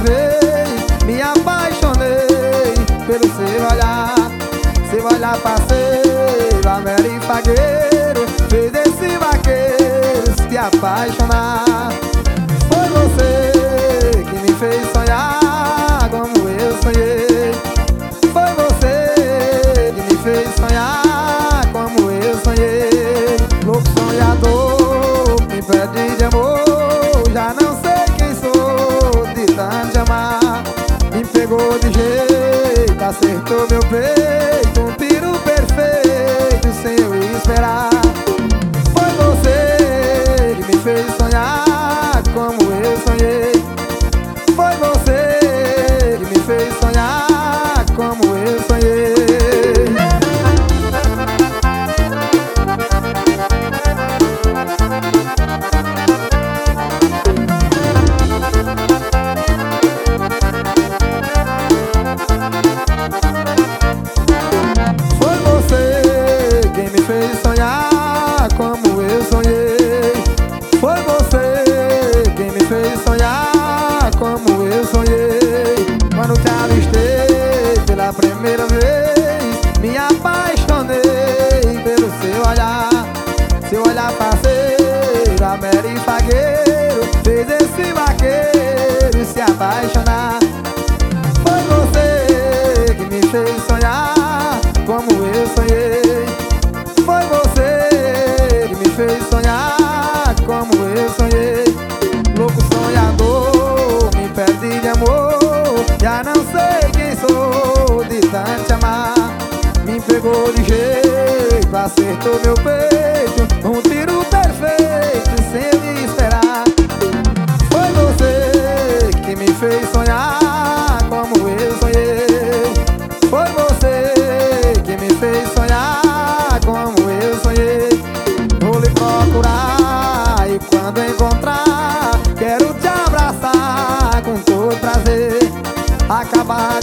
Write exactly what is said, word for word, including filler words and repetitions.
vez me apaixonei pelo seu olhar. Seu olhar parceiro, amero e fagueiro, fez esse vaqueiro se apaixonar. Foi você que me fez sonhar como eu sonhei. Foi você que me fez sonhar como eu sonhei. Louco sonhador, me pede de amor, já não sei quem sou de tanto te amar. Me pegou de jeito, acertou meu peito, um tiro perfeito sem eu esperar. Foi você que me fez sonhar como eu sonhei. Foi você que me fez sonhar como eu sonhei. Foi você quem me fez sonhar como eu sonhei. Foi você quem me fez sonhar como eu sonhei. Quando te avistei pela primeira vez, me apaixonei pelo seu olhar. Seu olhar parceiro, amero e fagueiro, fez esse vaqueiro se apaixonar. Foi você que me fez sonhar como eu sonhei. Foi você que me fez sonhar como eu sonhei. Louco sonhador, me pede de amor, já não sei quem sou de tanto te amar. Me pegou de jeito, acertou meu peito, um tiro perfeito sem me esperar. Foi você que me fez sonhar como eu sonhei. Foi você que me fez sonhar como eu sonhei. Vou lhe procurar e quando encontrar, quero te abraçar com todo prazer. Acabar